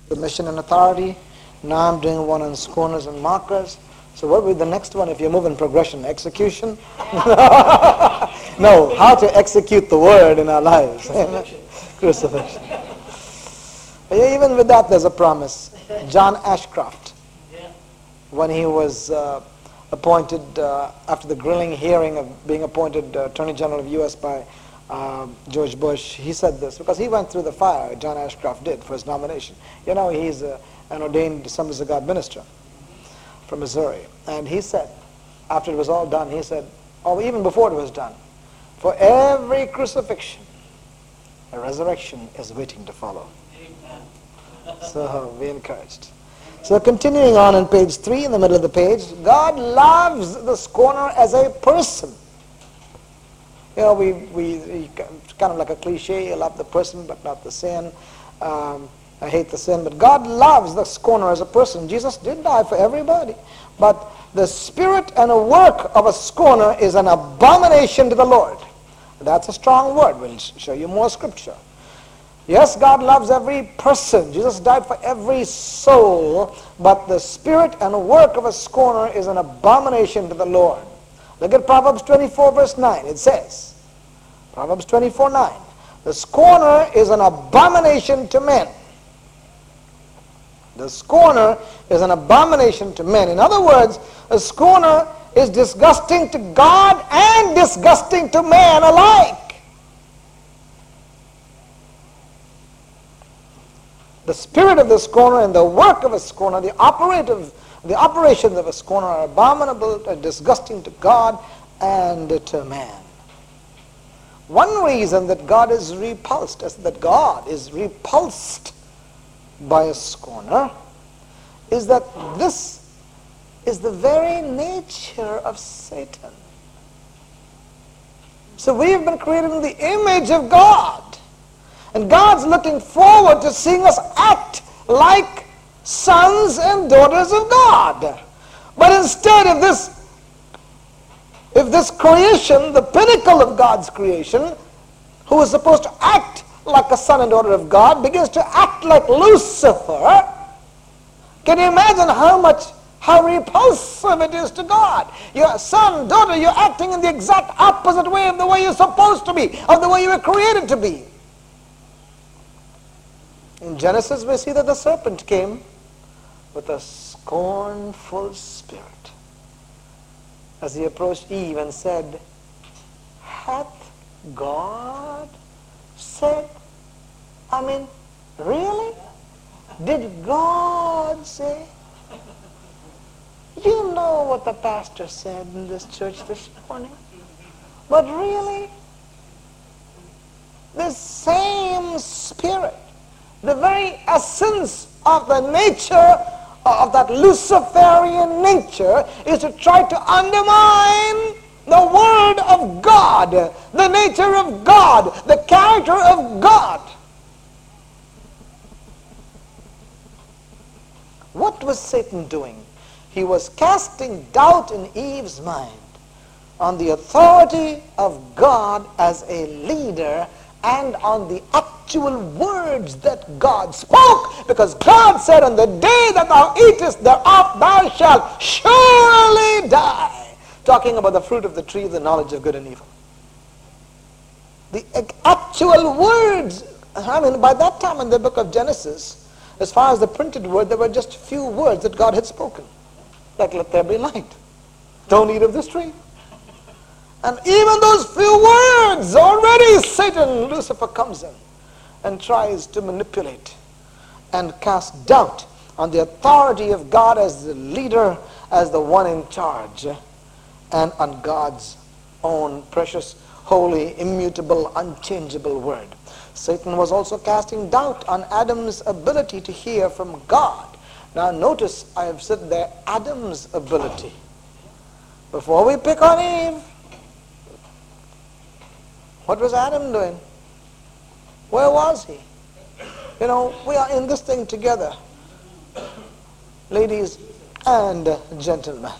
submission and authority. Now I'm doing one on scorners and mockers. So what will be the next one if you move in progression? Execution? No, how to execute the word in our lives. Crucifixion. Even with that there's a promise. John Ashcroft, when he was appointed after the grilling hearing of being appointed Attorney General of U.S. by George Bush, he said this because he went through the fire. John Ashcroft did for his nomination. You know, he's an ordained Assemblies of God minister from Missouri, and he said, after it was all done, he said, or even before it was done, for every crucifixion, a resurrection is waiting to follow. So be encouraged. So continuing on page 3 in the middle of the page, God loves the scorner as a person. You know, we kind of like a cliche, you love the person but not the sin. I hate the sin, but God loves the scorner as a person. Jesus did die for everybody. But the spirit and a work of a scorner is an abomination to the Lord. That's a strong word. We'll show you more scripture. Yes, God loves every person. Jesus died for every soul, but the spirit and work of a scorner is an abomination to the Lord. Look at Proverbs 24 verse 9. It says, Proverbs 24:9, the scorner is an abomination to men. The scorner is an abomination to men. In other words, a scorner is disgusting to God and disgusting to man alike. The spirit of the scorner and the work of a scorner, the operations of a scorner are abominable and disgusting to God and to man. One reason that God is repulsed by a scorner is that this is the very nature of Satan. So we've been created in the image of God. And God's looking forward to seeing us act like sons and daughters of God. But instead of if this creation, the pinnacle of God's creation, who is supposed to act like a son and daughter of God, begins to act like Lucifer, can you imagine how repulsive it is to God? Your son, daughter, you're acting in the exact opposite way of the way you're supposed to be, of the way you were created to be. In Genesis, we see that the serpent came with a scornful spirit as he approached Eve and said, hath God said? I mean, really? Did God say? You know what the pastor said in this church this morning. But really, the same spirit, the very essence of the nature of that Luciferian nature is to try to undermine the word of God, the nature of God, the character of God. What was Satan doing? He was casting doubt in Eve's mind on the authority of God as a leader and on the actual words that God spoke, because God said, on the day that thou eatest thereof, thou shalt surely die. Talking about the fruit of the tree of the knowledge of good and evil. The actual words, I mean, by that time in the book of Genesis, as far as the printed word, there were just few words that God had spoken. Like, let there be light. Don't eat of this tree. And even those few words, already Satan, Lucifer, comes in and tries to manipulate and cast doubt on the authority of God as the leader, as the one in charge, and on God's own precious, holy, immutable, unchangeable word. Satan was also casting doubt on Adam's ability to hear from God. Now notice I have said there, Adam's ability. Before we pick on Eve, what was Adam doing? Where was he? You know, we are in this thing together, ladies and gentlemen.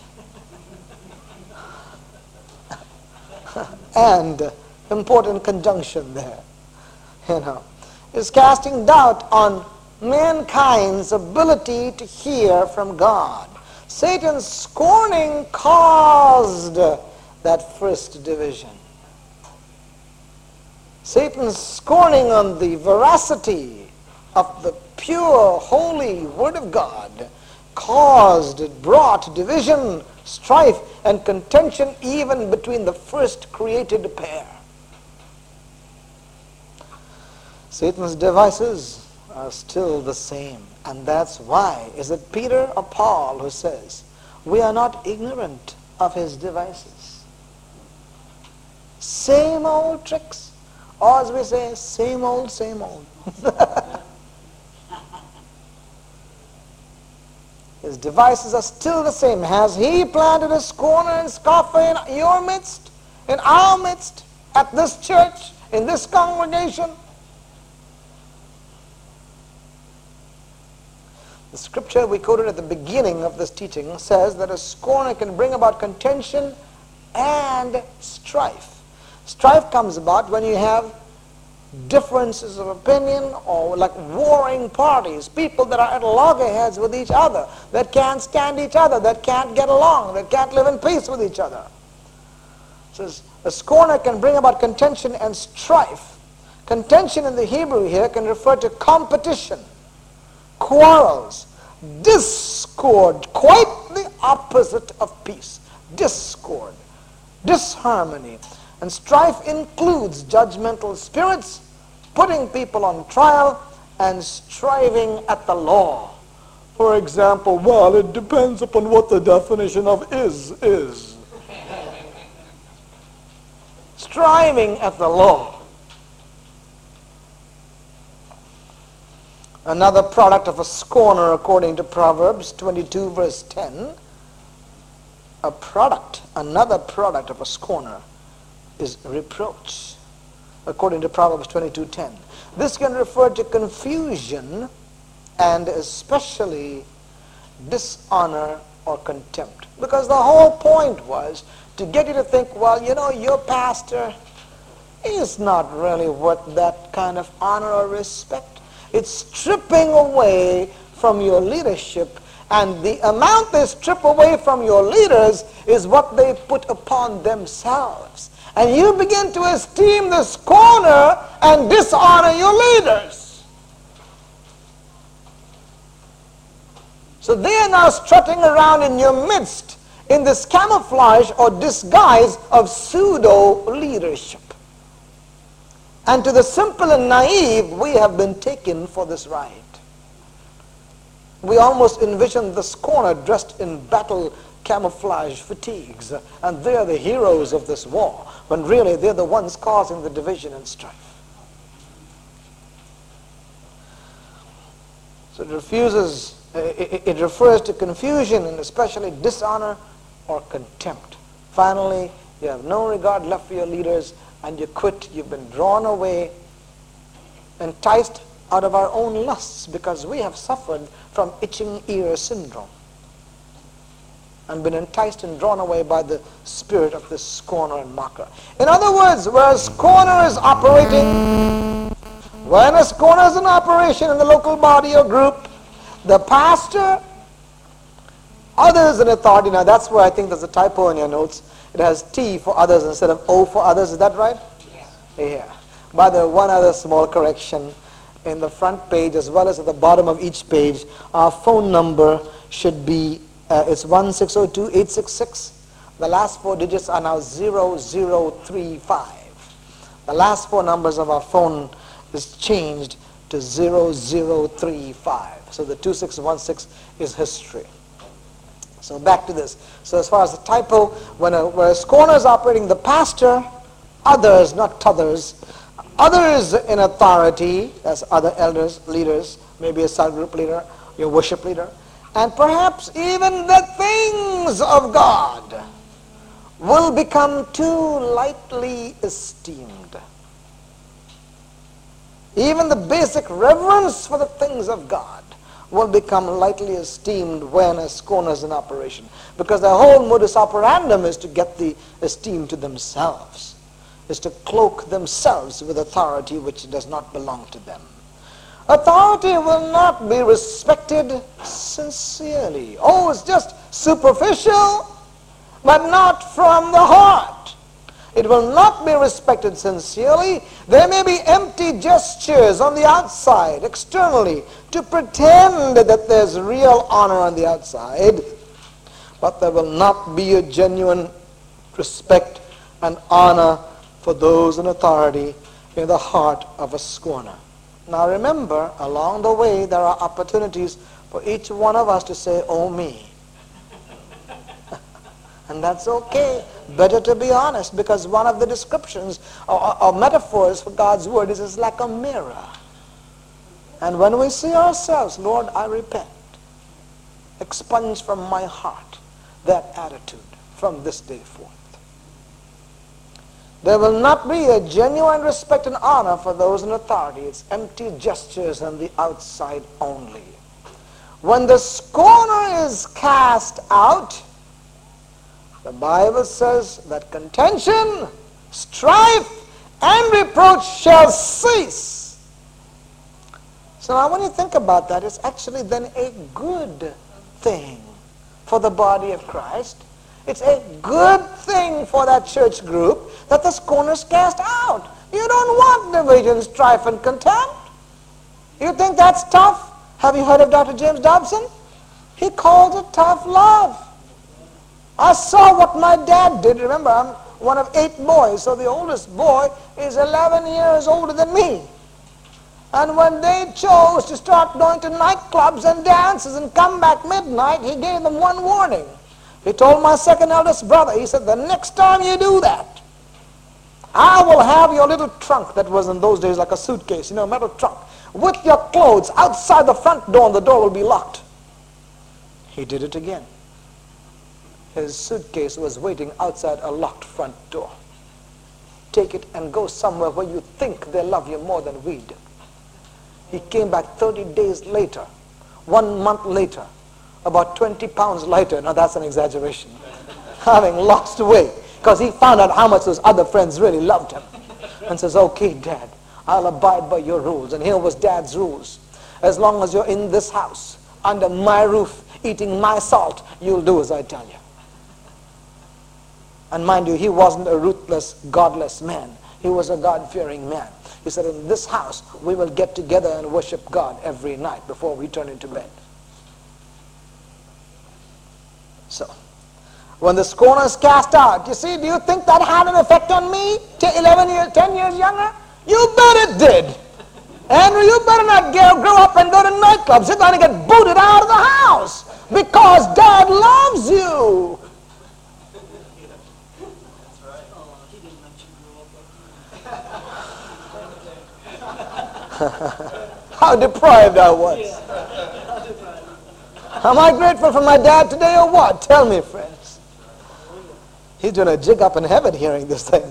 And important conjunction there, you know, is casting doubt on mankind's ability to hear from God. Satan's scorning caused that first division. Satan's scorning on the veracity of the pure, holy Word of God brought division, strife, and contention even between the first created pair. Satan's devices are still the same. And that's why, is it Peter or Paul who says, we are not ignorant of his devices. Same old tricks. Or as we say, same old, same old. His devices are still the same. Has he planted a scorner and scoffer in your midst, in our midst, at this church, in this congregation? The scripture we quoted at the beginning of this teaching says that a scorner can bring about contention and strife. Strife comes about when you have differences of opinion or like warring parties, people that are at loggerheads with each other, that can't stand each other, that can't get along, that can't live in peace with each other. It says a scorner can bring about contention and strife. Contention in the Hebrew here can refer to competition, quarrels, discord, quite the opposite of peace. Discord, disharmony. And strife includes judgmental spirits, putting people on trial, and striving at the law. For example, well, it depends upon what the definition of is. Striving at the law. Another product of a scorner, according to Proverbs 22 verse 10, another product of a scorner is reproach, according to Proverbs 22:10. This can refer to confusion and especially dishonor or contempt. Because the whole point was to get you to think, well, you know, your pastor is not really worth that kind of honor or respect. It's stripping away from your leadership, and the amount they strip away from your leaders is what they put upon themselves. And you begin to esteem the scorner and dishonor your leaders. So they are now strutting around in your midst in this camouflage or disguise of pseudo-leadership. And to the simple and naive, we have been taken for this ride. We almost envision the scorner dressed in battle camouflage fatigues, and they're the heroes of this war, when really they're the ones causing the division and strife. So it refers to confusion and especially dishonor or contempt. Finally, you have no regard left for your leaders and you quit. You've been drawn away, enticed out of our own lusts, because we have suffered from itching ear syndrome and been enticed and drawn away by the spirit of this scorner and mocker. In other words, where a scorner is operating, when a scorner is in operation in the local body or group, the pastor, others in authority. Now that's where I think there's a typo in your notes. It has T for others instead of O for others. Is that right? Yeah. By the way, one other small correction. In the front page as well as at the bottom of each page, our phone number should be it's 1-602-866. The last four digits are now 0035. The last four numbers of our phone is changed to 0035. So the 2616 is history. So back to this. So as far as the typo, when a scorner is operating, the pastor, others, not t'others, others in authority, that's other elders, leaders, maybe a cell group leader, your worship leader, and perhaps even the things of God will become too lightly esteemed. Even the basic reverence for the things of God will become lightly esteemed when a scorner is in operation, because the whole modus operandum is to get the esteem to themselves, is to cloak themselves with authority which does not belong to them. Authority will not be respected sincerely. Oh, it's just superficial, but not from the heart. It will not be respected sincerely. There may be empty gestures on the outside, externally, to pretend that there's real honor on the outside, but there will not be a genuine respect and honor for those in authority in the heart of a scorner. Now remember, along the way there are opportunities for each one of us to say, oh me. And that's okay. Better to be honest, because one of the descriptions or metaphors for God's word is it's like a mirror. And when we see ourselves, Lord, I repent. Expunge from my heart that attitude from this day forth. There will not be a genuine respect and honor for those in authority. It's empty gestures on the outside only. When the scorner is cast out, the Bible says that contention, strife, and reproach shall cease. So now when you think about that, it's actually then a good thing for the body of Christ. It's a good thing for that church group that the scorner is cast out. You don't want division, strife, and contempt. You think that's tough? Have you heard of Dr. James Dobson? He calls it tough love. I saw what my dad did. Remember, I'm one of 8 boys, so the oldest boy is 11 years older than me. And when they chose to start going to nightclubs and dances and come back midnight, he gave them one warning. He told my second eldest brother, he said, the next time you do that, I will have your little trunk that was in those days like a suitcase, a metal trunk, with your clothes outside the front door and the door will be locked. He did it again. His suitcase was waiting outside a locked front door. Take it and go somewhere where you think they love you more than we do. He came back 30 days later, 1 month later, about 20 pounds lighter. Now that's an exaggeration. Having lost weight, because he found out how much those other friends really loved him. And says, okay, Dad, I'll abide by your rules. And here was Dad's rules. As long as you're in this house, under my roof, eating my salt, you'll do as I tell you. And mind you, he wasn't a ruthless, godless man. He was a God-fearing man. He said, in this house, we will get together and worship God every night before we turn into bed. So, when the scorner is cast out, you see, do you think that had an effect on me? 11 years, 10 years younger? You bet it did. Andrew, you better not grow up and go to nightclubs. You're going to get booted out of the house because Dad loves you. How deprived I was. Am I grateful for my dad today or what? Tell me, friends. He's doing a jig up in heaven hearing this thing.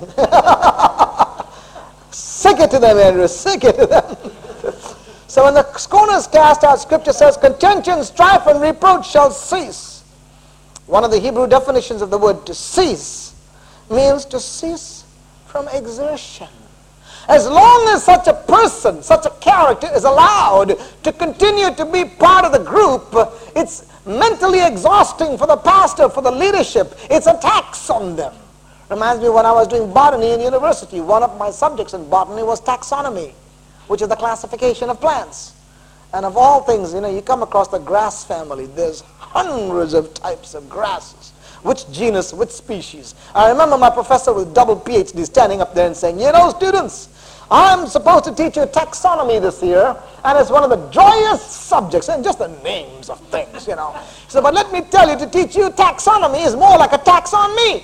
Sick it to them, Andrew. Sick it to them. So when the scorner is cast out, Scripture says, contention, strife, and reproach shall cease. One of the Hebrew definitions of the word to cease means to cease from exertion. As long as such a person, such a character is allowed to continue to be part of the group, it's mentally exhausting for the pastor, for the leadership. It's a tax on them. Reminds me when I was doing botany in university, one of my subjects in botany was taxonomy, which is the classification of plants. And of all things, you come across the grass family. There's hundreds of types of grasses. Which genus, which species. I remember my professor with double PhD standing up there and saying, students, I'm supposed to teach you taxonomy this year, and it's one of the joyous subjects, and just the names of things, He said, but let me tell you, to teach you taxonomy is more like a tax on me.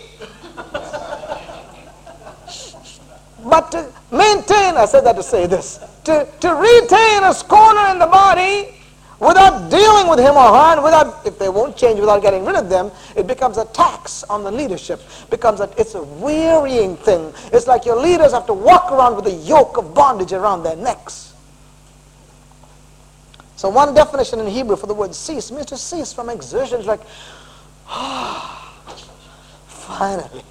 But to maintain, I said that to say this, to retain a scorner in the body without dealing with him or her, and if they won't change without getting rid of them, it becomes a tax on the leadership. It's a wearying thing. It's like your leaders have to walk around with a yoke of bondage around their necks. So one definition in Hebrew for the word cease means to cease from exertion. It's like, finally.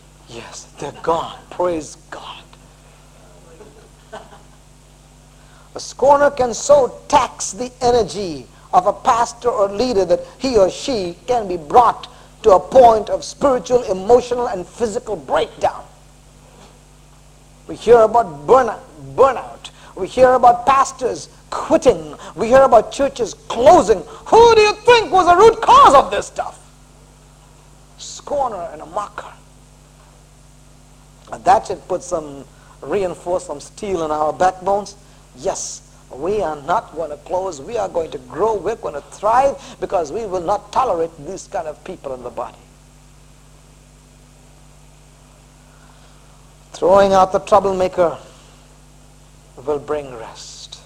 Yes, they're gone. Praise God. A scorner can so tax the energy of a pastor or leader that he or she can be brought to a point of spiritual, emotional, and physical breakdown. We hear about burnout. We hear about pastors quitting. We hear about churches closing. Who do you think was the root cause of this stuff? Scorner and a mocker. And that should reinforce some steel in our backbones. Yes, we are not going to close. We are going to grow. We're going to thrive because we will not tolerate these kind of people in the body. Throwing out the troublemaker will bring rest.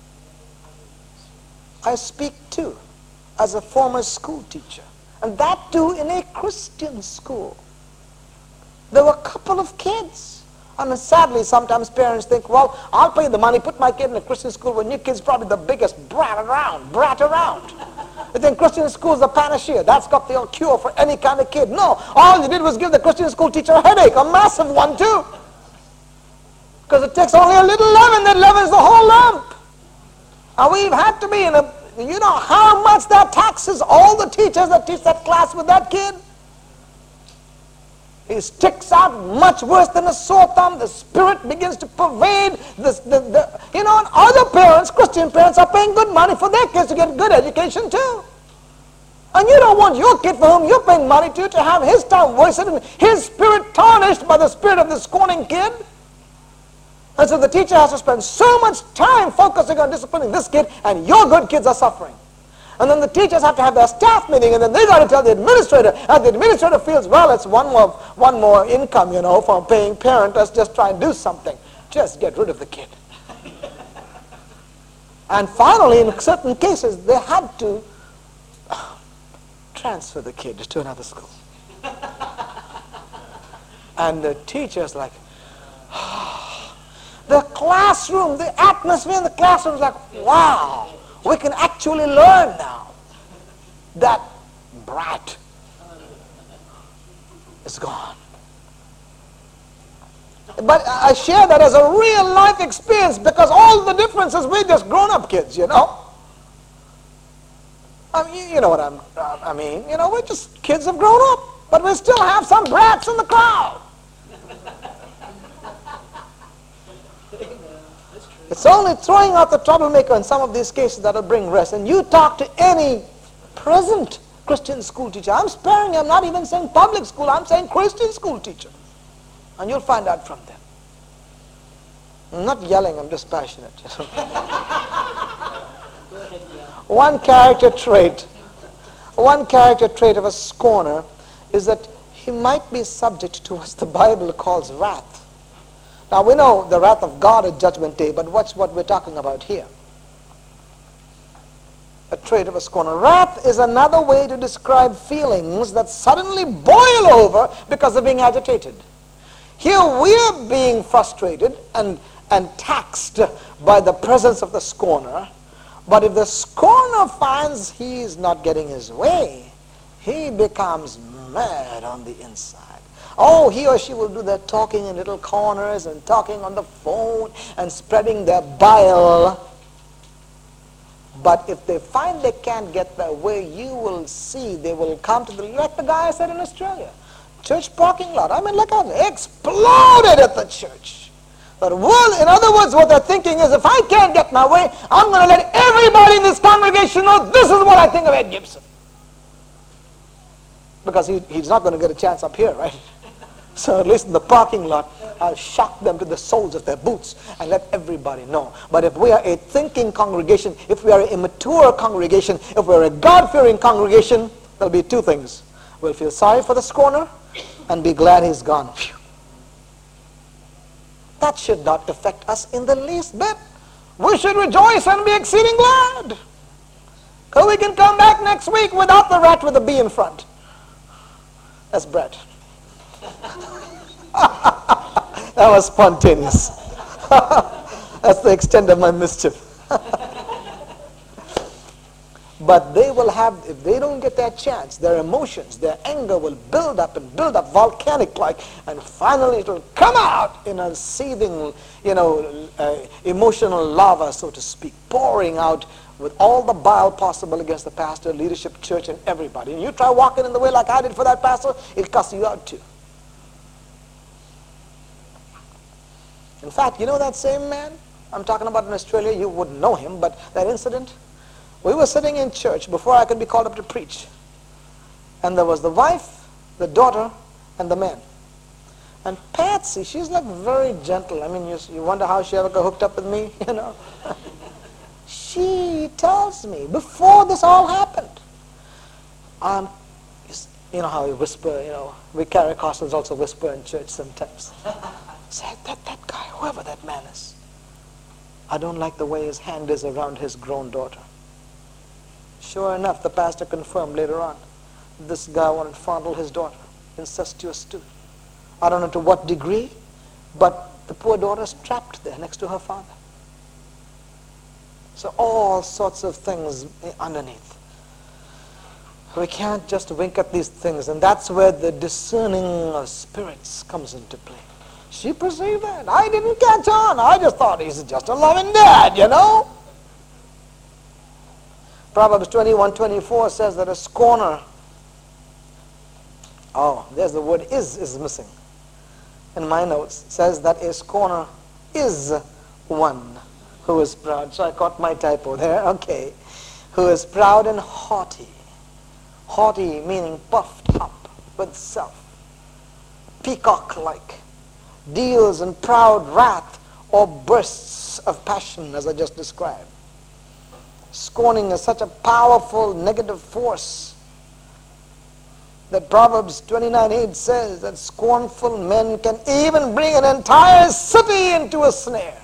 I speak too as a former school teacher, and that too in a Christian school. There were a couple of kids. And sadly, sometimes parents think, well, I'll pay the money, put my kid in a Christian school when your kid's probably the biggest brat around. They think Christian school's the panacea. That's got the cure for any kind of kid. No, all you did was give the Christian school teacher a headache, a massive one too. Because it takes only a little leaven that leavens the whole lump. And we've had to be in a, you know how much that taxes all the teachers that teach that class with that kid? He sticks out much worse than a sore thumb. The spirit begins to pervade. And other parents, Christian parents, are paying good money for their kids to get good education too. And you don't want your kid for whom you're paying money to have his tongue wasted and his spirit tarnished by the spirit of the scorning kid. And so the teacher has to spend so much time focusing on disciplining this kid, and your good kids are suffering. And then the teachers have to have their staff meeting, and then they got to tell the administrator, and the administrator feels, well, it's one more income, from paying parent. Let's just try and do something. Just get rid of the kid. And finally, in certain cases, they had to transfer the kid to another school. And the teacher's like, the classroom, the atmosphere in the classroom is like, wow. We can actually learn now. That brat is gone. But I share that as a real life experience because all the differences, we're just grown-up kids, I mean, you know what I mean. We're just kids have grown up. But we still have some brats in the crowd. It's only throwing out the troublemaker in some of these cases that will bring rest. And you talk to any present Christian school teacher. I'm sparing, I'm not even saying public school, I'm saying Christian school teacher. And you'll find out from them. I'm not yelling, I'm just passionate. One character trait of a scorner is that he might be subject to what the Bible calls wrath. Now we know the wrath of God at Judgment Day, but watch what we're talking about here. A trait of a scorner. Wrath is another way to describe feelings that suddenly boil over because of being agitated. Here we're being frustrated and taxed by the presence of the scorner, but if the scorner finds he's not getting his way, he becomes mad on the inside. Oh, he or she will do their talking in little corners and talking on the phone and spreading their bile. But if they find they can't get their way, you will see they will come to like the guy I said in Australia. Church parking lot. I mean, look how it exploded at the church. But in other words, what they're thinking is, if I can't get my way, I'm going to let everybody in this congregation know this is what I think of Ed Gibson. Because he's not going to get a chance up here, right? So at least in the parking lot, I'll shock them to the soles of their boots and let everybody know. But if we are a thinking congregation, if we are a mature congregation, if we're a God-fearing congregation, there'll be two things. We'll feel sorry for the scorner and be glad he's gone. Phew. That should not affect us in the least bit. We should rejoice and be exceeding glad. Because we can come back next week without the rat with a B in front. That's Brett. That was spontaneous. That's the extent of my mischief. But they will have, if they don't get their chance, their emotions, their anger will build up and build up volcanic-like, and finally it will come out in a seething, emotional lava, so to speak, pouring out with all the bile possible against the pastor, leadership, church, and everybody. And you try walking in the way like I did for that pastor, it'll cuss you out too. In fact, you know that same man I'm talking about in Australia? You wouldn't know him, but that incident, we were sitting in church before I could be called up to preach. And there was the wife, the daughter, and the man. And Patsy, she's like very gentle. I mean, you wonder how she ever got hooked up with me, She tells me, before this all happened, you know how we whisper, we Caricostals also whisper in church sometimes. Said, that guy, whoever that man is, I don't like the way his hand is around his grown daughter. Sure enough, the pastor confirmed later on, this guy wanted to fondle his daughter, incestuous too. I don't know to what degree, but the poor daughter's trapped there next to her father. So all sorts of things underneath. We can't just wink at these things, and that's where the discerning of spirits comes into play. She perceived that. I didn't catch on. I just thought he's just a loving dad, Proverbs 21:24 says that a scorner, there's the word is missing. In my notes, it says that a scorner is one who is proud. So I caught my typo there. Okay. Who is proud and haughty. Haughty meaning puffed up with self. Peacock-like. Deals in proud wrath or bursts of passion, as I just described. Scorning is such a powerful negative force that Proverbs 29:8 says that scornful men can even bring an entire city into a snare.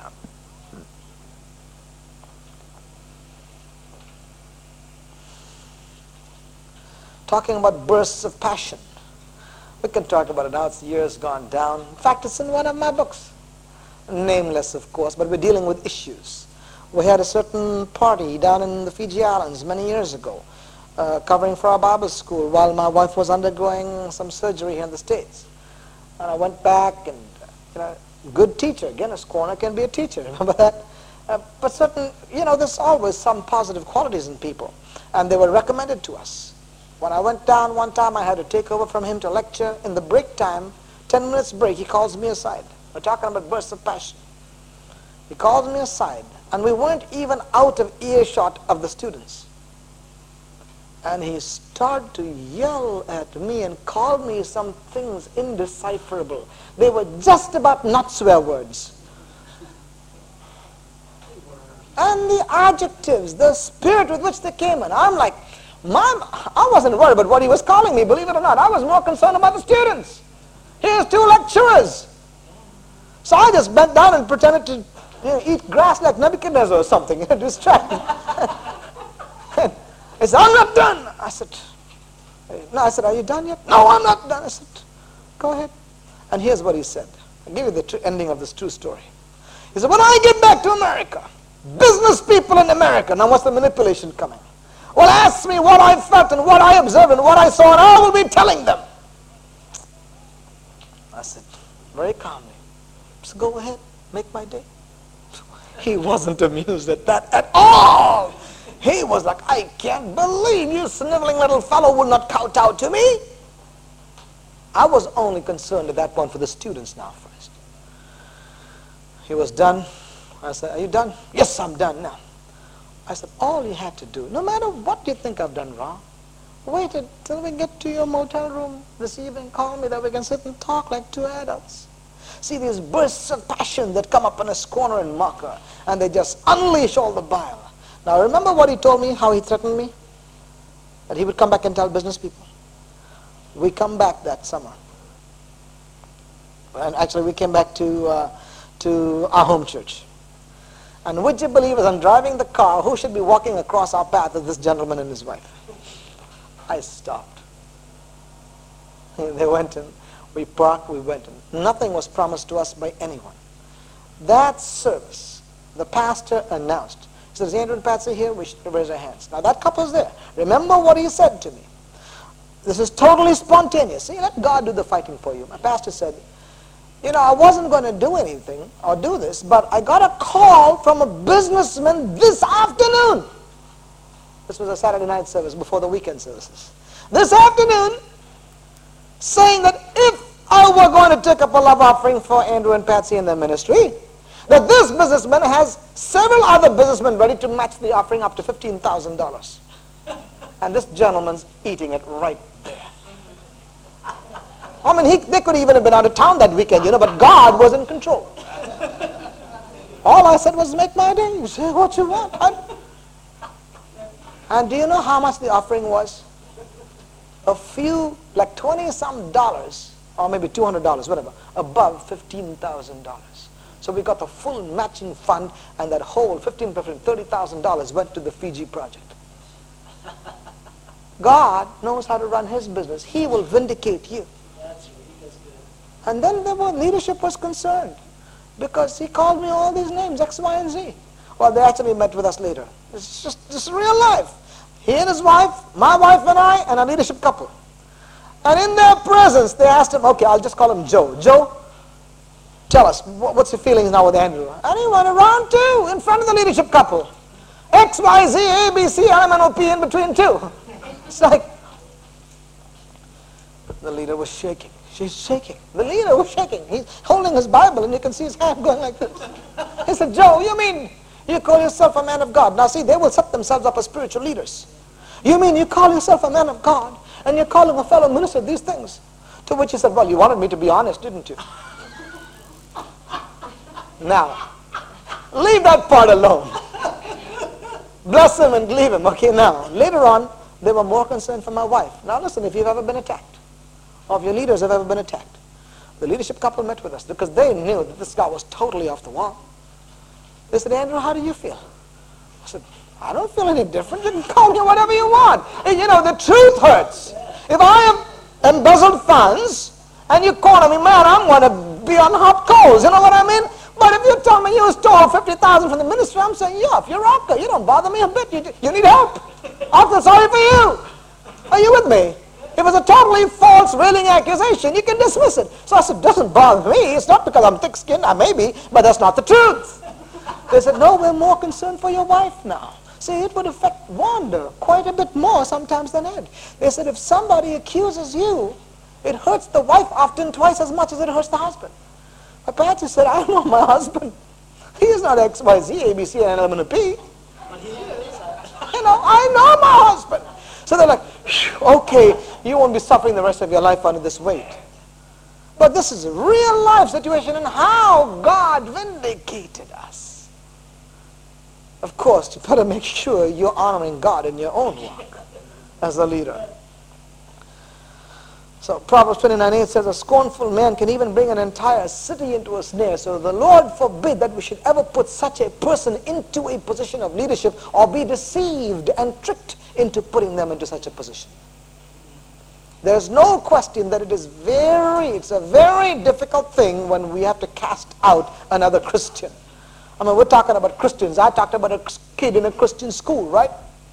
Talking about bursts of passion. We can talk about it now. It's years gone down. In fact, it's in one of my books. Nameless, of course, but we're dealing with issues. We had a certain party down in the Fiji Islands many years ago, covering for our Bible school while my wife was undergoing some surgery here in the States. And I went back and, good teacher. Again, a scorner can be a teacher. Remember that? But certain, there's always some positive qualities in people. And they were recommended to us. When I went down one time, I had to take over from him to lecture. In the break time, 10 minutes break, he calls me aside. We're talking about bursts of passion. He calls me aside, and we weren't even out of earshot of the students. And he started to yell at me and called me some things indecipherable. They were just about not swear words. And the adjectives, the spirit with which they came in. I'm like, I wasn't worried about what he was calling me, believe it or not. I was more concerned about the students. Here's two lecturers. So I just bent down and pretended to eat grass like Nebuchadnezzar or something, distracted. He said, I'm not done. I said, are you done yet? No, I'm not done. I said, go ahead. And here's what he said. I'll give you the ending of this true story. He said, when I get back to America, business people in America, now what's the manipulation coming? Well, ask me what I felt and what I observed and what I saw, and I will be telling them. I said, very calmly, so go ahead, make my day. He wasn't amused at that at all. He was like, I can't believe you sniveling little fellow would not kowtow to me. I was only concerned at that point for the students now first. He was done. I said, are you done? Yes, I'm done now. I said, all you had to do, no matter what you think I've done wrong, wait until we get to your motel room this evening, call me, that we can sit and talk like two adults. See these bursts of passion that come up in a scorner and mocker, and they just unleash all the bile. Now remember what he told me, how he threatened me? That he would come back and tell business people. We come back that summer. And actually we came back to our home church. And would you believe, as I'm driving the car, who should be walking across our path is this gentleman and his wife. I stopped. They went in. We parked, we went in. Nothing was promised to us by anyone. That service, the pastor announced, He said, is Andrew and Patsy here? We should raise our hands. Now that couple's there. Remember what he said to me. This is totally spontaneous. See, let God do the fighting for you. My pastor said, you know, I wasn't going to do anything or do this, but I got a call from a businessman this afternoon. This was a Saturday night service before the weekend services. This afternoon, saying that if I were going to take up a love offering for Andrew and Patsy in their ministry, that this businessman has several other businessmen ready to match the offering up to $15,000. And this gentleman's eating it right there. I mean, they could even have been out of town that weekend, you know, but God was in control. All I said was, make my day. You say what you want. And do you know how much the offering was? A few, like $20-some, or maybe $200, whatever, above $15,000. So we got the full matching fund, and that whole $30,000 went to the Fiji project. God knows how to run his business. He will vindicate you. And then the leadership was concerned, because he called me all these names, X, Y, and Z. Well, they actually met with us later. It's just real life. He and his wife, my wife and I, and a leadership couple. And in their presence, they asked him, okay, I'll just call him Joe. Joe, tell us, what's your feelings now with Andrew? And he went around too, in front of the leadership couple. X, Y, Z, A, B, C, L, M, N, O, P in between too. It's like, the leader was shaking. She's shaking. The leader was shaking. He's holding his Bible, and you can see his hand going like this. He said, Joe, you mean you call yourself a man of God? Now see, they will set themselves up as spiritual leaders. You mean you call yourself a man of God, and you're calling a fellow minister these things? To which he said, well, you wanted me to be honest, didn't you? Now, leave that part alone. Bless him and leave him. Okay, now, later on, they were more concerned for my wife. Now listen, if you've ever been attacked, or if your leaders have ever been attacked, the leadership couple met with us because they knew that this guy was totally off the wall. They said, Andrew, how do you feel? I said, I don't feel any different. You can call me whatever you want. And, you know, the truth hurts. If I have embezzled funds and you corner me, man, I'm going to be on hot coals. You know what I mean? But if you tell me you stole $50,000 from the ministry, I'm saying, yeah, if you're rocker, you don't bother me a bit. You need help. I feel sorry for you. Are you with me? If it's a totally false, railing accusation, you can dismiss it. So I said, it doesn't bother me. It's not because I'm thick-skinned. I may be, but that's not the truth. They said, no, we're more concerned for your wife now. See, it would affect Wanda quite a bit more sometimes than Ed. They said, if somebody accuses you, it hurts the wife often twice as much as it hurts the husband. My Patsy said, I know my husband. He is not X, Y, Z, A, B, C, and L, M, N, P. But he is. You know, I know my husband. So they're like, okay, you won't be suffering the rest of your life under this weight. But this is a real life situation, and how God vindicated us. Of course, you better make sure you're honoring God in your own walk as a leader. So Proverbs 29:8 says, a scornful man can even bring an entire city into a snare. So the Lord forbid that we should ever put such a person into a position of leadership or be deceived and tricked into putting them into such a position. There's no question that it's a very difficult thing when we have to cast out another Christian. I mean, we're talking about Christians. I talked about a kid in a Christian school, right?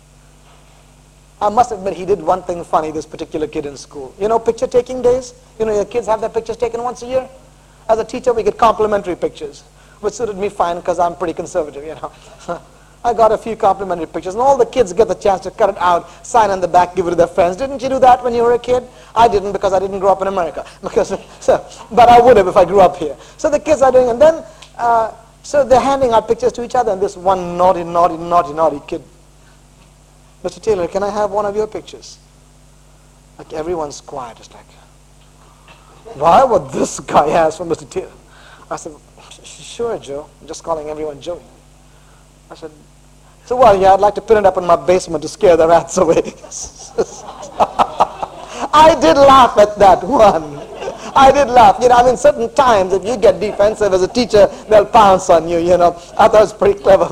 I must admit he did one thing funny, this particular kid in school. You know, picture taking days? You know, your kids have their pictures taken once a year? As a teacher, we get complimentary pictures, which suited me fine because I'm pretty conservative, you know. I got a few complimentary pictures, and all the kids get the chance to cut it out, sign on the back, give it to their friends. Didn't you do that when you were a kid? I didn't, because I didn't grow up in America. But I would have if I grew up here. So the kids are doing, and then, so they're handing out pictures to each other, and this one naughty kid, Mr. Taylor, can I have one of your pictures? Like everyone's quiet. It's like, why would this guy ask for Mr. Taylor? I said, sure, Joe. I'm just calling everyone Joey. I said, so well, yeah, I'd like to put it up in my basement to scare the rats away. I did laugh at that one. I did laugh. You know, I mean, certain times if you get defensive as a teacher, they'll pounce on you, you know. I thought it was pretty clever,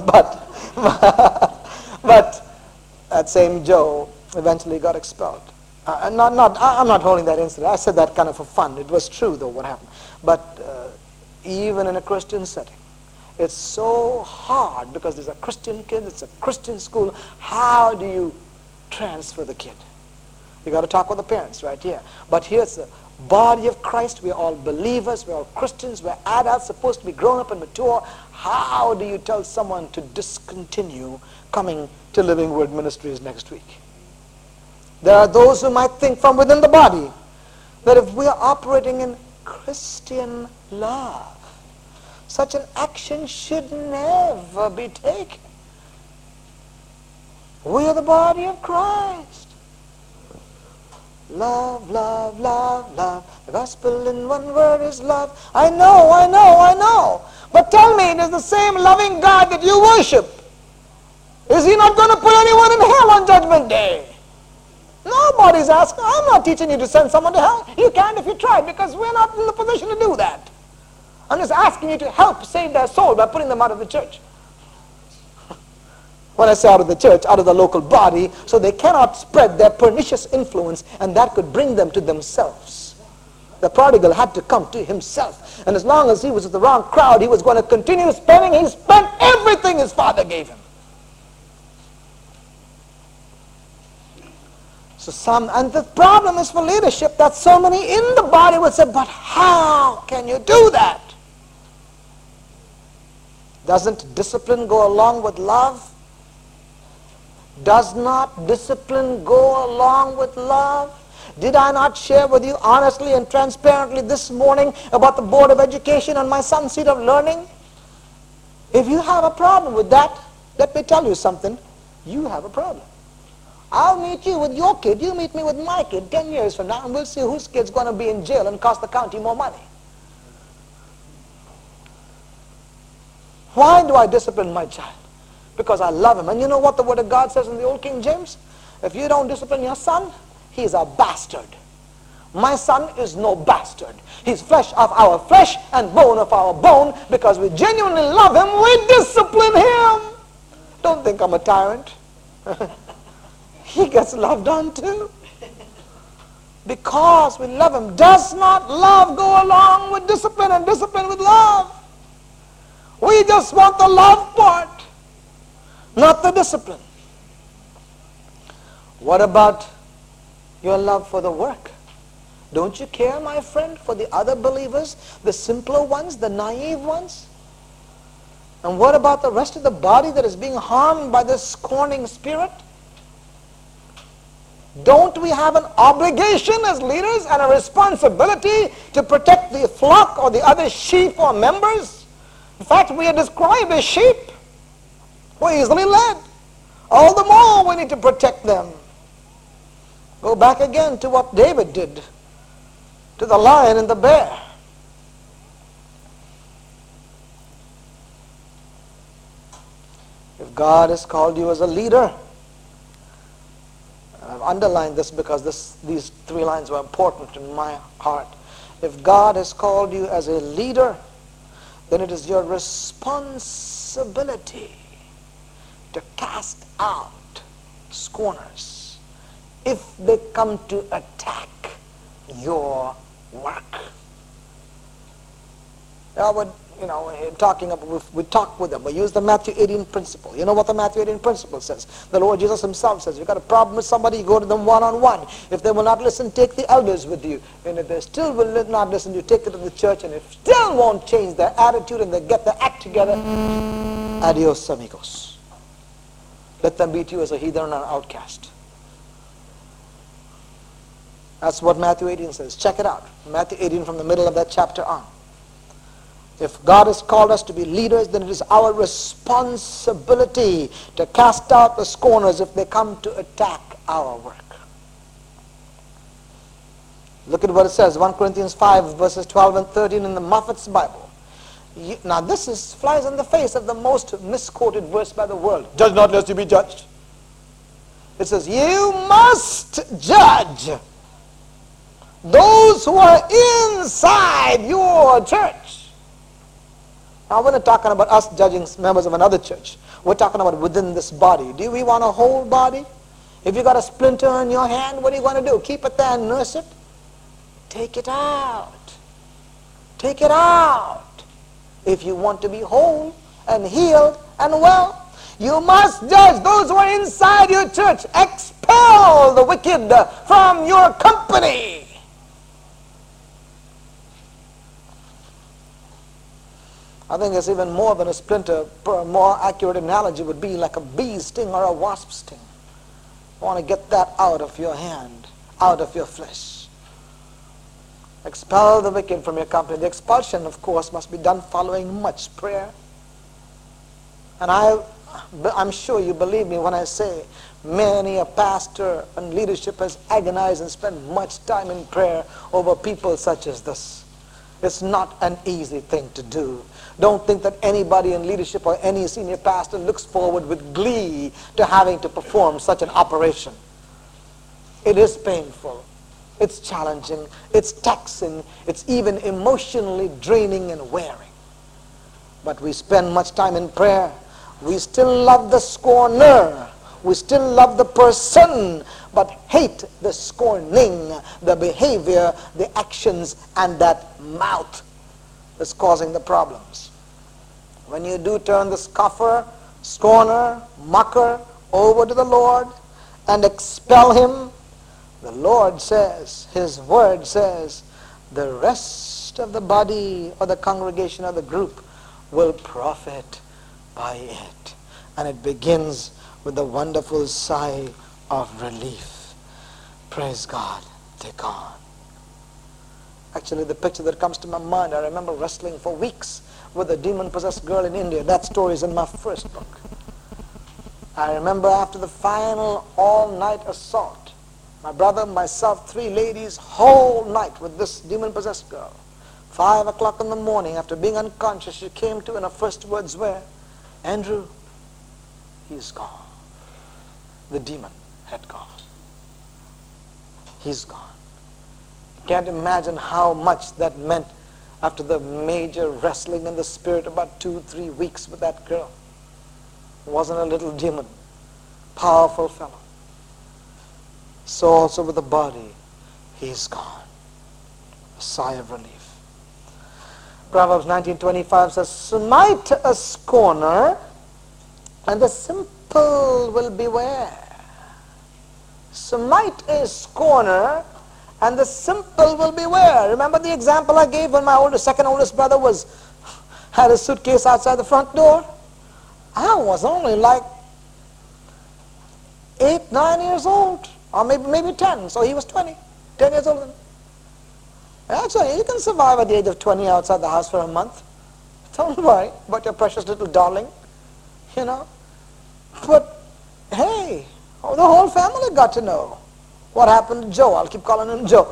but that same Joe eventually got expelled. I'm not holding that incident. I said that kind of for fun. It was true, though, what happened. But even in a Christian setting, It's so hard because these are Christian kids, it's a Christian school. How do you transfer the kid? You got to talk with the parents right here. But here's the body of Christ. We're all believers, we're all Christians, we're adults supposed to be grown up and mature. How do you tell someone to discontinue coming to Living Word Ministries next week? There are those who might think from within the body that if we are operating in Christian love, such an action should never be taken. We are the body of Christ. Love, love, love, love. The gospel in one word is love. I know, I know, I know. But tell me, it is the same loving God that you worship. Is he not going to put anyone in hell on Judgment Day? Nobody's asking. I'm not teaching you to send someone to hell. You can if you try, because we're not in the position to do that. I'm just asking you to help save their soul by putting them out of the church. When I say out of the church, out of the local body, so they cannot spread their pernicious influence, and that could bring them to themselves. The prodigal had to come to himself. And as long as he was with the wrong crowd, he was going to continue spending. He spent everything his father gave him. And the problem is for leadership that so many in the body would say, but how can you do that? Doesn't discipline go along with love? Does not discipline go along with love? Did I not share with you honestly and transparently this morning about the Board of Education and my son's seat of learning? If you have a problem with that, let me tell you something. You have a problem. I'll meet you with your kid, you meet me with my kid 10 years from now, and we'll see whose kid's going to be in jail and cost the county more money. Why do I discipline my child? Because I love him. And you know what the Word of God says in the Old King James? If you don't discipline your son, he's a bastard. My son is no bastard. He's flesh of our flesh and bone of our bone. Because we genuinely love him, we discipline him. Don't think I'm a tyrant. He gets loved on too. Because we love him. Does not love go along with discipline and discipline with love? We just want the love part, not the discipline. What about your love for the work? Don't you care, my friend, for the other believers, the simpler ones, the naive ones? And what about the rest of the body that is being harmed by this scorning spirit? Don't we have an obligation as leaders and a responsibility to protect the flock or the other sheep or members? In fact, we are described as sheep. We're easily led. All the more we need to protect them. Go back again to what David did to the lion and the bear. If God has called you as a leader, I've underlined this because these 3 lines were important in my heart. If God has called you as a leader, then it is your responsibility to cast out scorners if they come to attack your work. We talk with them. We use the Matthew 18 principle. You know what the Matthew 18 principle says? The Lord Jesus himself says, you've got a problem with somebody, you go to them one-on-one. If they will not listen, take the elders with you. And if they still will not listen, you take it to the church. And if still won't change their attitude and they get their act together, adios amigos. Let them be to you as a heathen and an outcast. That's what Matthew 18 says. Check it out. Matthew 18 from the middle of that chapter on. If God has called us to be leaders, then it is our responsibility to cast out the scorners if they come to attack our work. Look at what it says, 1 Corinthians 5 verses 12 and 13 in the Moffat's Bible. Now this flies in the face of the most misquoted verse by the world. Judge not lest you be judged. It says, you must judge those who are inside your church. Now we're not talking about us judging members of another church. We're talking about within this body. Do we want a whole body? If you got a splinter in your hand, what are you going to do? Keep it there and nurse it? Take it out. Take it out. If you want to be whole, and healed and well. You must judge those who are inside your church. Expel the wicked from your company. I think it's even more than a splinter. A more accurate analogy would be like a bee sting or a wasp sting. I want to get that out of your hand, out of your flesh. Expel the wicked from your company. The expulsion, of course, must be done following much prayer. And I'm sure you believe me when I say many a pastor and leadership has agonized and spent much time in prayer over people such as this. It's not an easy thing to do. Don't think that anybody in leadership or any senior pastor looks forward with glee to having to perform such an operation. It is painful. It's challenging. It's taxing. It's even emotionally draining and wearing. But we spend much time in prayer. We still love the scorner. We still love the person, but hate the scorning, the behavior, the actions, and that mouth that's causing the problems. When you do turn the scoffer, scorner, mocker over to the Lord and expel him, the Lord says, His word says, the rest of the body or the congregation or the group will profit by it. And it begins with the wonderful sigh of relief. Praise God. Take on. Actually, the picture that comes to my mind, I remember wrestling for weeks with a demon-possessed girl in India. That story is in my first book. I remember after the final all-night assault, my brother, myself, 3 ladies, whole night with this demon-possessed girl. 5 o'clock in the morning, after being unconscious, she came to, and her first words were, Andrew, he's gone. The demon had gone. He's gone. Can't imagine how much that meant after the major wrestling in the spirit, about 2-3 weeks with that girl. It wasn't a little demon. Powerful fellow. So also with the body, he's gone. A sigh of relief. Proverbs 19:25 says, smite a scorner, and the simple will beware. Smite a scorner, and the simple will beware. Remember the example I gave when my second oldest brother had a suitcase outside the front door? I was only like 8, 9 years old, or maybe 10, so he was 10 years old. Actually, you can survive at the age of 20 outside the house for a month. Don't worry about your precious little darling, you know. But, hey, the whole family got to know what happened to Joe. I'll keep calling him Joe.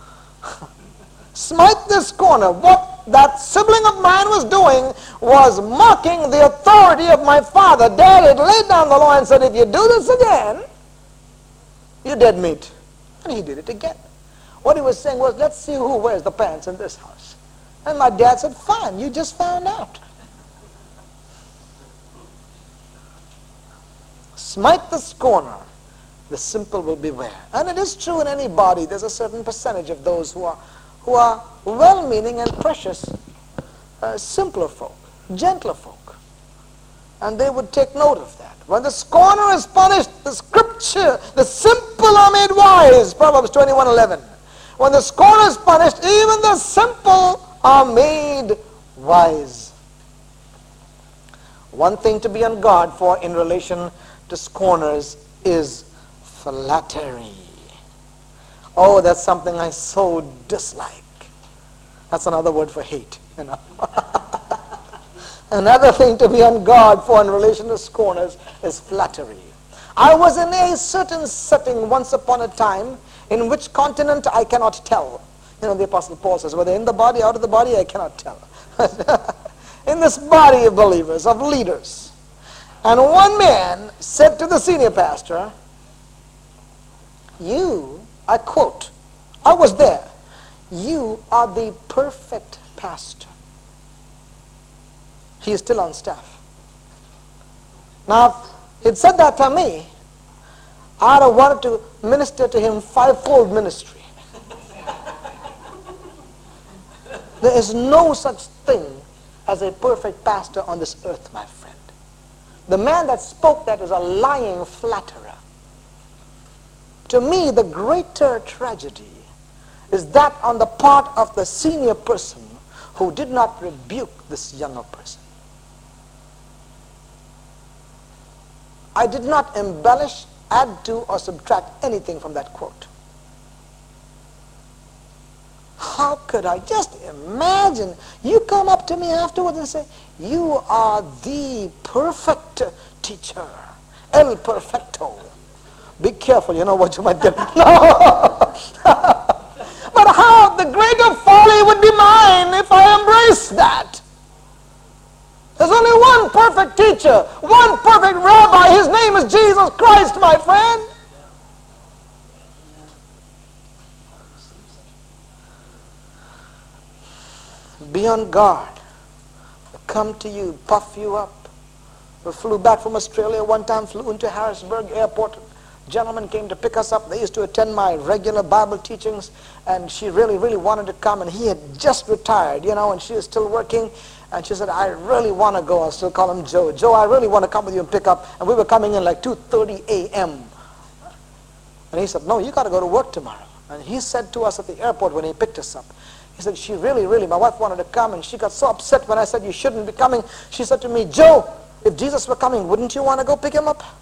Smite this corner. What that sibling of mine was doing was mocking the authority of my father. Dad had laid down the law and said, if you do this again, you're dead meat. And he did it again. What he was saying was, let's see who wears the pants in this house. And my dad said, fine, you just found out. Smite the scorner, the simple will beware. And it is true in any body, there's a certain percentage of those who are well-meaning and precious, simpler folk, gentler folk. And they would take note of that. When the scorner is punished, the scripture, the simple are made wise, Proverbs 21:11. When the scorner is punished, even the simple are made wise. One thing to be on guard for in relation to scorners is flattery. Oh, that's something I so dislike. That's another word for hate, you know. Another thing to be on guard for in relation to scorners is flattery. I was in a certain setting once upon a time, in which continent I cannot tell. You know, the Apostle Paul says, whether in the body, out of the body, I cannot tell. In this body of believers, of leaders. And one man said to the senior pastor, you, I quote, I was there, you are the perfect pastor. He is still on staff. Now, if he'd said that to me, I'd have wanted to minister to him fivefold ministry. There is no such thing as a perfect pastor on this earth, my friend. The man that spoke that is a lying flatterer. To me, the greater tragedy is that on the part of the senior person who did not rebuke this younger person. I did not embellish, add to, or subtract anything from that quote. How could I just imagine you come up to me afterwards and say, you are the perfect teacher, el perfecto. Be careful, you know what you might get. No. But how the greater folly would be mine if I embrace that. There's only one perfect teacher, one perfect rabbi. His name is Jesus Christ, my friend. Be on guard. They'll come to you, puff you up. We flew back from Australia one time, flew into Harrisburg Airport. A gentleman came to pick us up. They used to attend my regular Bible teachings, and she really, really wanted to come, and he had just retired, you know, and she was still working. And she said, I really want to go. I still call him Joe. Joe, I really want to come with you and pick up. And we were coming in like 2:30 a.m. And he said, no, you got to go to work tomorrow. And he said to us at the airport when he picked us up, he said, she really, my wife wanted to come, and she got so upset when I said you shouldn't be coming. She said to me, Joe, if Jesus were coming, wouldn't you want to go pick him up?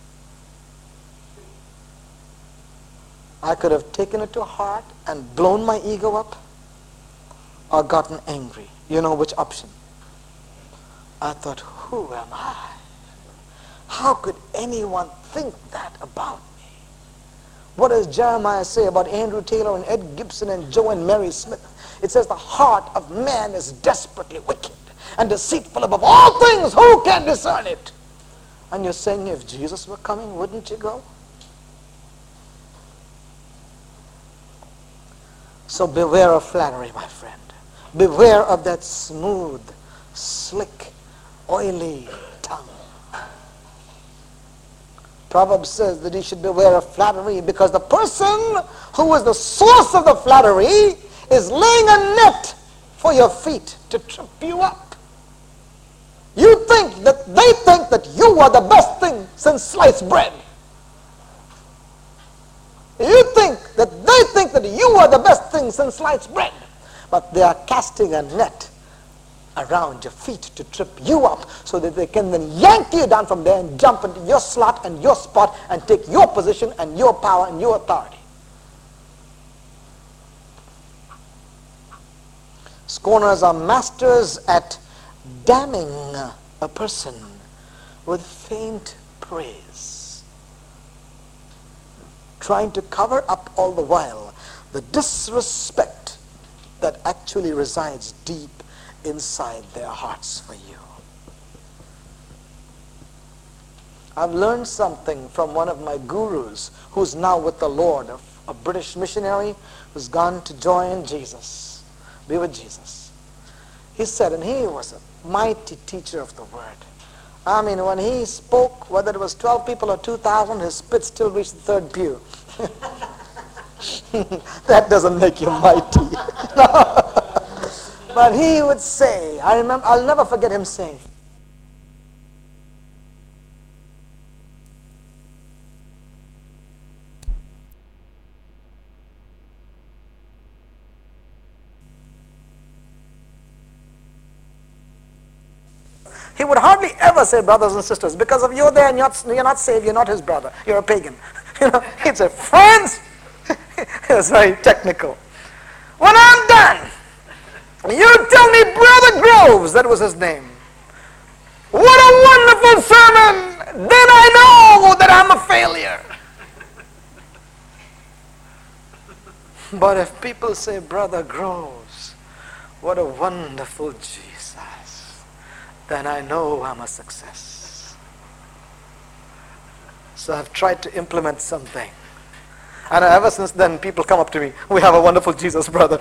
I could have taken it to heart and blown my ego up, or gotten angry. You know which option? I thought, who am I? How could anyone think that about me? What does Jeremiah say about Andrew Taylor and Ed Gibson and Joe and Mary Smith? It says the heart of man is desperately wicked and deceitful above all things. Who can discern it? And you're saying if Jesus were coming, wouldn't you go? So beware of flattery, my friend. Beware of that smooth, slick, oily tongue. Proverbs says that you should beware of flattery because the person who is the source of the flattery is laying a net for your feet to trip you up. They think that you are the best thing since sliced bread. You think that you are the best thing since sliced bread. But they are casting a net around your feet to trip you up so that they can then yank you down from there and jump into your slot and your spot and take your position and your power and your authority. Scorners are masters at damning a person with faint praise, trying to cover up all the while the disrespect that actually resides deep inside their hearts for you. I've learned something from one of my gurus who's now with the Lord, a British missionary who's gone to join Jesus, be with Jesus. He said, and he was a mighty teacher of the word. I mean, when he spoke, whether it was 12 people or 2,000, his spit still reached the third pew. That doesn't make you mighty. But he would say, I'll never forget him saying, he would hardly ever say brothers and sisters, because if you're there and you're not saved, you're not his brother, you're a pagan. He'd say, friends. It was very technical. When I'm done, you tell me Brother Groves, that was his name. What a wonderful sermon. Then I know that I'm a failure. But if people say, Brother Groves, what a wonderful Jesus, then I know I'm a success. So I've tried to implement something. And ever since then, people come up to me, we have a wonderful Jesus, brother.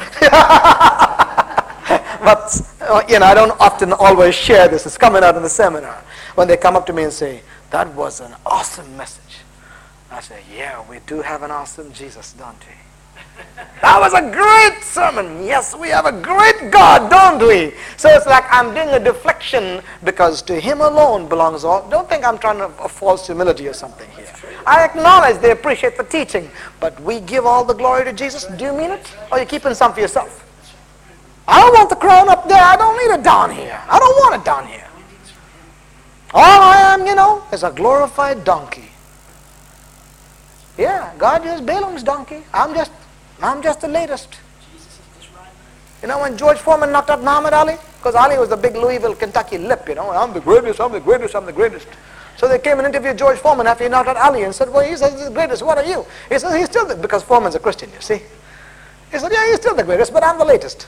But, I don't often always share this. It's coming out in the seminar. When they come up to me and say, that was an awesome message. I say, yeah, we do have an awesome Jesus, don't we? That was a great sermon. Yes, we have a great God, don't we? So it's like I'm doing a deflection because to Him alone belongs all. Don't think I'm trying to false humility or something here. I acknowledge they appreciate the teaching, but we give all the glory to Jesus. Do you mean it? Or are you keeping some for yourself? I don't want the crown up there. I don't need it down here. I don't want it down here. All I am, is a glorified donkey. Yeah, God used Balaam's donkey. I'm just the latest. When George Foreman knocked out Muhammad Ali, because Ali was the big Louisville, Kentucky lip, I'm the greatest, I'm the greatest, I'm the greatest. So they came and interviewed George Foreman after he knocked out Ali and said, well, he says he's the greatest, what are you? He says he's still because Foreman's a Christian, you see. He said, yeah, he's still the greatest, but I'm the latest.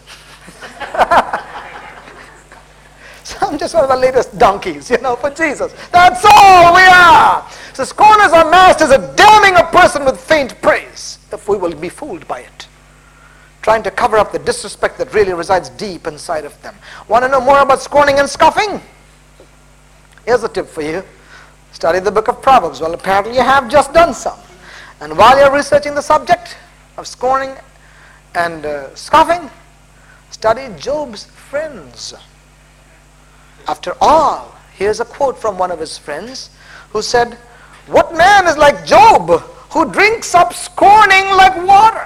So I'm just one of the latest donkeys, for Jesus. That's all we are. So scorners are masters at damning a person with faint praise, if we will be fooled by it, trying to cover up the disrespect that really resides deep inside of them. Want to know more about scorning and scoffing? Here's a tip for you. Study the book of Proverbs. Well, apparently you have just done some. And while you're researching the subject of scorning and scoffing, study Job's friends. After all, here's a quote from one of his friends who said, what man is like Job, who drinks up scorning like water?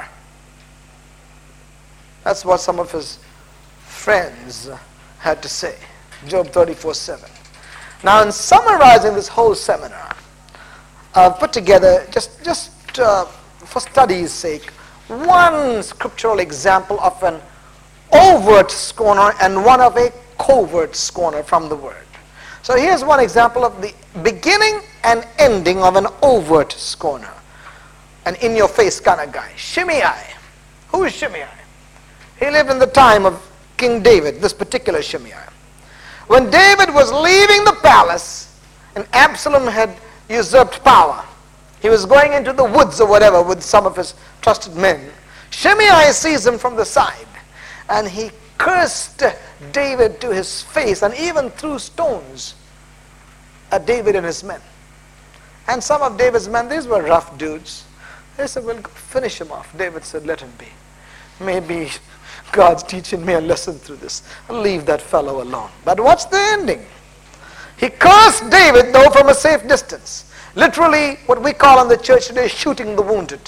That's what some of his friends had to say. Job 34:7. Now, in summarizing this whole seminar, I've put together, just for study's sake, one scriptural example of an overt scorner and one of a covert scorner from the Word. So here's one example of the beginning and ending of an overt scorner. An in-your-face kind of guy. Shimei. Who is Shimei? He lived in the time of King David, this particular Shimei. When David was leaving the palace and Absalom had usurped power, he was going into the woods or whatever with some of his trusted men. Shimei sees him from the side and he cursed David to his face and even threw stones at David and his men. And some of David's men, these were rough dudes. They said, well, go finish him off. David said, let him be. Maybe God's teaching me a lesson through this. I'll leave that fellow alone. But what's the ending? He cursed David, though, from a safe distance. Literally, what we call in the church today, shooting the wounded.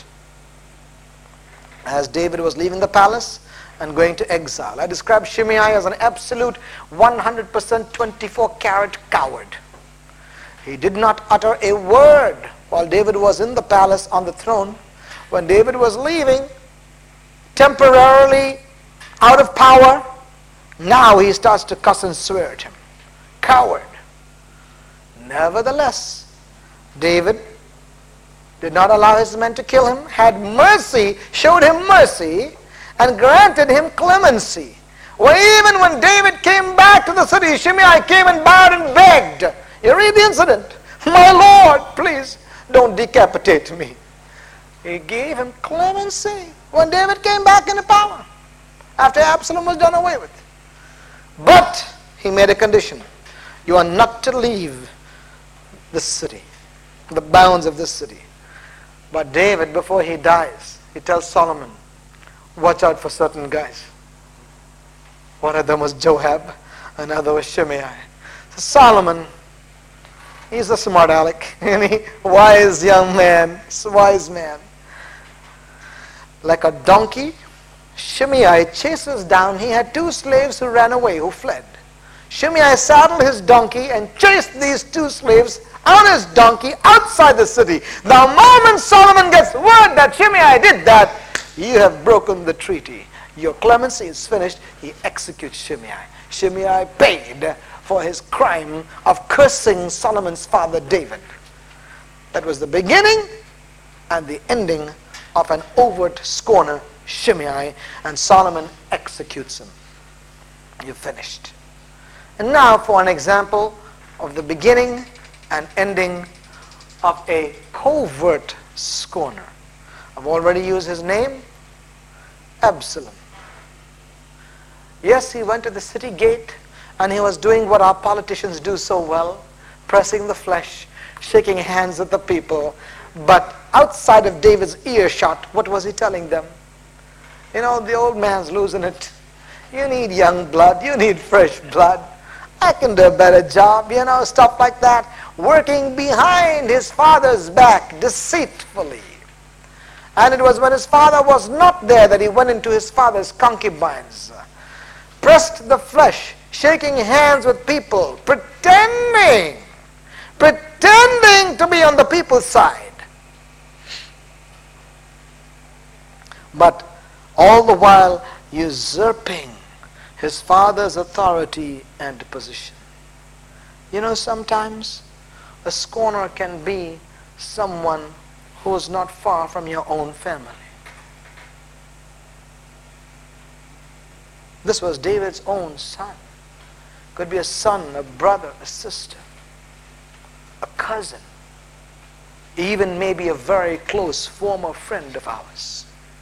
As David was leaving the palace and going to exile. I describe Shimei as an absolute 100% 24-carat coward. He did not utter a word while David was in the palace on the throne. When David was leaving, temporarily out of power, now he starts to cuss and swear at him. Coward. Nevertheless, David did not allow his men to kill him, had mercy, showed him mercy, and granted him clemency. Well, even when David came back to the city, Shimei came and bowed and begged. You read the incident. My Lord, please don't decapitate me. He gave him clemency when David came back into power, after Absalom was done away with. But he made a condition. You are not to leave this city, the bounds of this city. But David, before he dies, he tells Solomon, watch out for certain guys. One of them was Joab, another was Shimei. So Solomon, he's a smart aleck, wise young man, wise man. Like a donkey, Shimei chases down. He had two slaves who ran away, who fled. Shimei saddled his donkey and chased these two slaves on his donkey outside the city. The moment Solomon gets word that Shimei did that, you have broken the treaty. Your clemency is finished. He executes Shimei. Shimei paid for his crime of cursing Solomon's father David. That was the beginning and the ending of an overt scorner, Shimei, and Solomon executes him. You're finished. And now for an example of the beginning and ending of a covert scorner. I've already used his name, Absalom. Yes, he went to the city gate and he was doing what our politicians do so well, pressing the flesh, shaking hands with the people. But outside of David's earshot, what was he telling them? The old man's losing it. You need young blood. You need fresh blood. I can do a better job, stuff like that. Working behind his father's back deceitfully. And it was when his father was not there that he went into his father's concubines, pressed the flesh, shaking hands with people, pretending to be on the people's side. But all the while usurping his father's authority and position. Sometimes a scorner can be someone who is not far from your own family. This was David's own son. Could be a son, a brother, a sister, a cousin, even maybe a very close former friend of ours.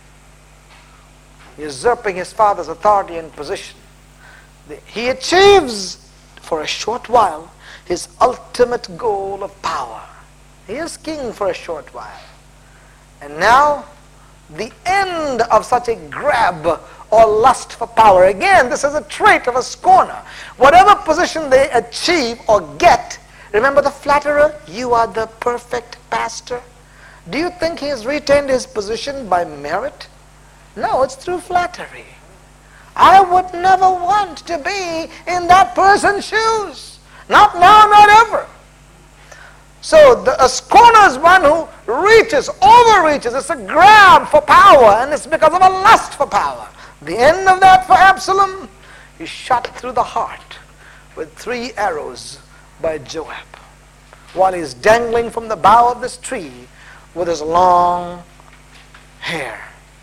Usurping his father's authority and position. He achieves for a short while his ultimate goal of power. He is king for a short while. And now, the end of such a grab or lust for power. Again, this is a trait of a scorner. Whatever position they achieve or get, remember the flatterer? You are the perfect pastor. Do you think he has retained his position by merit? No, it's through flattery. I would never want to be in that person's shoes. Not now, not ever. So a scorner is one who overreaches. It's a grab for power, and it's because of a lust for power. The end of that for Absalom, he shot through the heart with 3 arrows by Joab, while he's dangling from the bough of this tree with his long hair.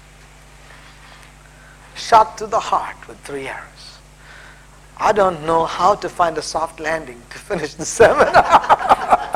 Shot through the heart with 3 arrows. I don't know how to find a soft landing to finish the seminar.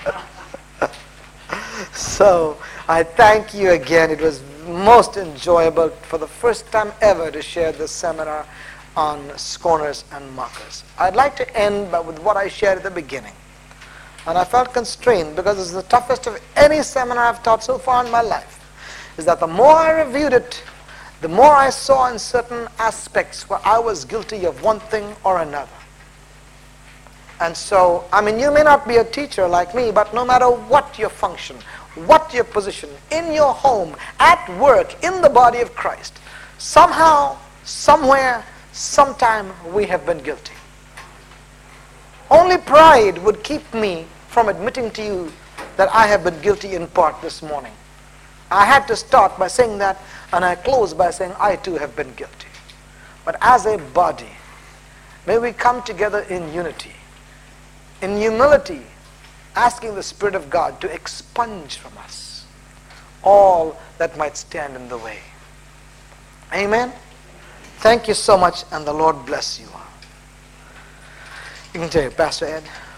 So I thank you again. It was most enjoyable for the first time ever to share this seminar on scorners and mockers. I'd like to end with what I shared at the beginning. And I felt constrained because it's the toughest of any seminar I've taught so far in my life. Is that the more I reviewed it, the more I saw in certain aspects where I was guilty of one thing or another. And so, you may not be a teacher like me, but no matter what your function, what your position, in your home, at work, in the body of Christ, somehow, somewhere, sometime we have been guilty. Only pride would keep me from admitting to you that I have been guilty in part this morning. I had to start by saying that, and I close by saying I too have been guilty. But as a body, may we come together in unity, in humility, asking the Spirit of God to expunge from us all that might stand in the way. Amen? Thank you so much, and the Lord bless you all. You can tell Pastor Ed.